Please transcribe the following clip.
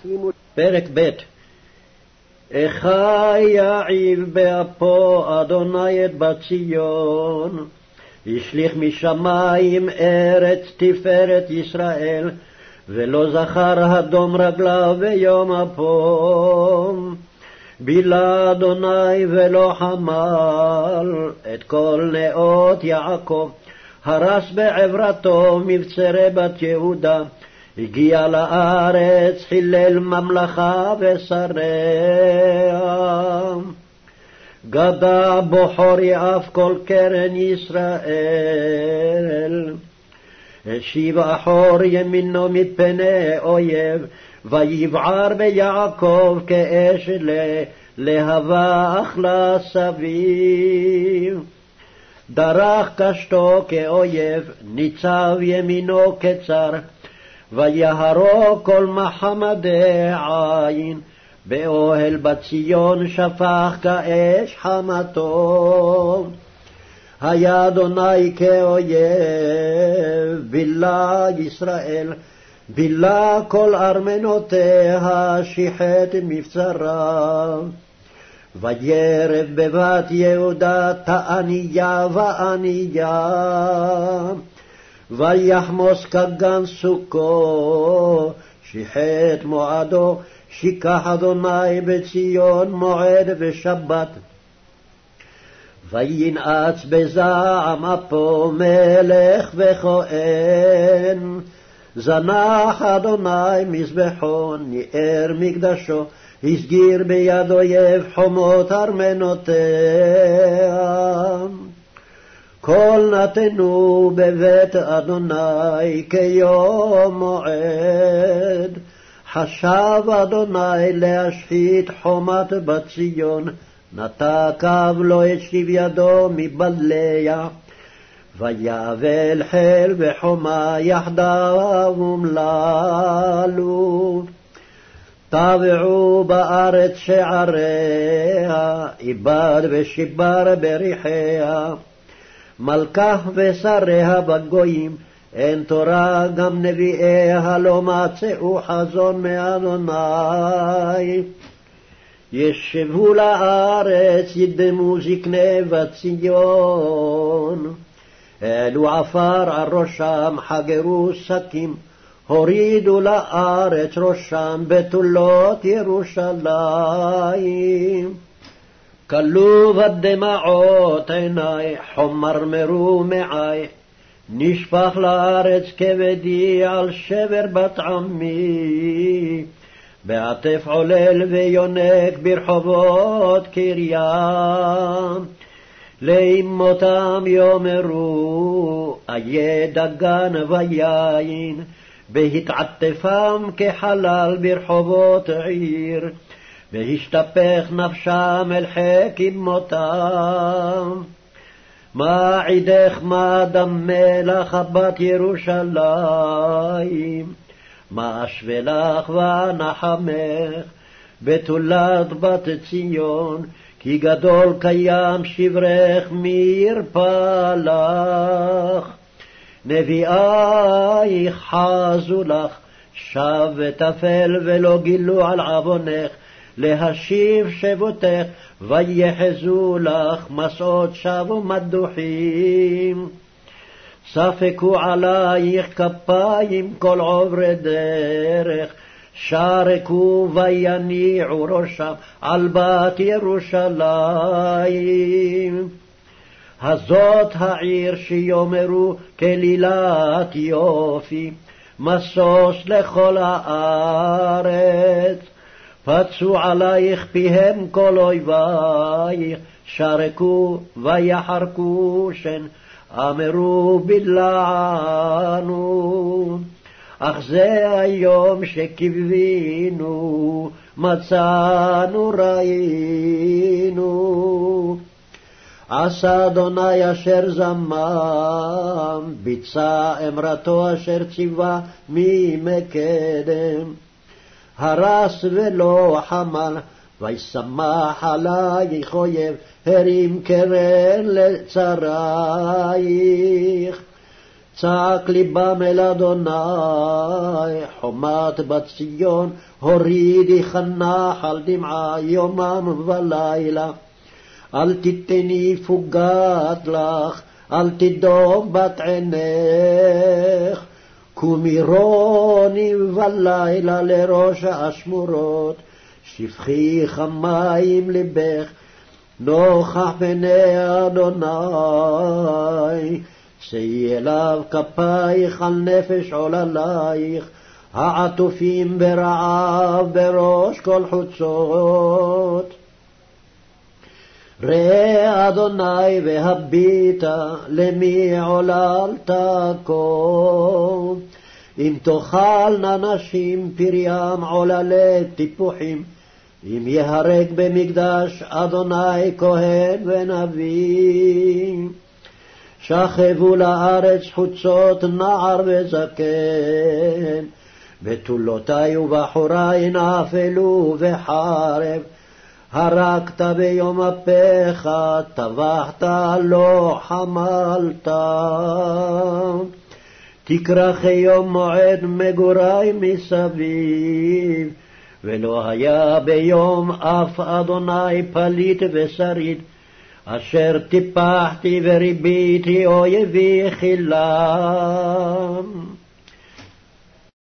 פרק ב' איכה יעיב באפו אדוני את בת ציון, השליך משמים ארץ תפארת ישראל, ולא זכר אדום רגליו ביום אפו. בילה אדוני ולא חמל את כל נאות יעקב, הרס בעברתו מבצרי בת יהודה, הגיע לארץ חילל ממלכה ושריה. גדע בוחר יעף כל קרן ישראל, השיב אחור ימינו מפני אויב, ויבער ביעקב כאש להבה אכלה סביב. דרך קשתו כאויב, ניצב ימינו כצר, ויהרוג כל מחמדי עין, באוהל בציון שפך כאש חמתו. היה אדוני כאויב, בילה ישראל, בילה כל ארמנותיה, שיחת מבצרה. וירב בבת יהודה תעניה ועניה, ויחמוס כגן סוכו, שיחת מועדו, שיקח אדוני בציון מועד ושבת. וינעץ בזעם אפו מלך וכהן, זנח אדוני מזבחו, ניער מקדשו, הסגיר ביד אויב חומות ארמנותיה. כל נתנו בבית אדוני כיום מועד, חשב אדוני להשחית חומת בת ציון, נתקב לו את שכיב ידו מבליה. ויבל חיל וחומה יחדיו אומללו, טבעו בארץ שעריה, איבד ושיבר בריחיה. מלכה ושריה בגויים, אין תורה גם נביאיה לא מצאו חזון מאדוני. ישבו לארץ ידמו זקני בת ציון, העלו עפר על ראשם חגרו שקים, הורידו לארץ ראשם בתולות ירושלים. כלו בדמעות עיני, חומרמרו מעי, נשפך לארץ כבדי על שבר בת עמי. בעטף עולל ויונק ברחובות קריה, לאמותם יאמרו איה דגן ויין, בהתעטפם כחלל ברחובות עיר, והשתפך נפשם אל חיק אמותם. מה עידך מה דמה לך בת ירושלים, מה אשווה לך ונחמך בתולת בת ציון, כי גדול קיים שברך מי ירפא לך. נביאייך חזו לך, שב ותפל ולא גילו על עוונך, להשיב שבותך ויחזו לך מסעות שווא מדוחים. ספקו עלייך כפיים כל עוברי דרך, שרקו ויניעו ראשם על בת ירושלים. הזאת העיר שיאמרו כלילת יופי, משוש לכל הארץ. פצו עלייך פיהם כל אויבייך, שרקו ויחרקו שן, אמרו בלענו. אך זה היום שקיווינו, מצאנו ראינו. עשה אדוני אשר זמם, ביצע אמרתו אשר ציווה ממקדם. הרס ולא חמל, וישמח עלייך אויב, הרים קרן לצרייך. צעק ליבם אל אדוני, חומת בת ציון, הורידי חנך על דמעה יומם ולילה. אל תתני פוגת לך, אל תדום בת עינך, קומי רוני בלילה לראש האשמורות, שפכי חמים לבך, נוכח פני אדוני, שאי אליו כפייך על נפש עוללייך, העטופים ברעב בראש כל חוצות. ראה אדוני והביטה, למי עוללת כה? אם תאכלנה נשים פריים עוללי טיפוחים, אם יהרג במקדש אדוני כהן ונביא. שכבו לארץ חוצות נער וזקן, בתולותי ובחורי נפלו בחרב. הרגת ביום אפיך, טבחת לא חמלת. תכרך יום מועד מגורי מסביב, ולא היה ביום אף אדוני פליט ושריד, אשר טיפחתי וריביתי אויבי חילם.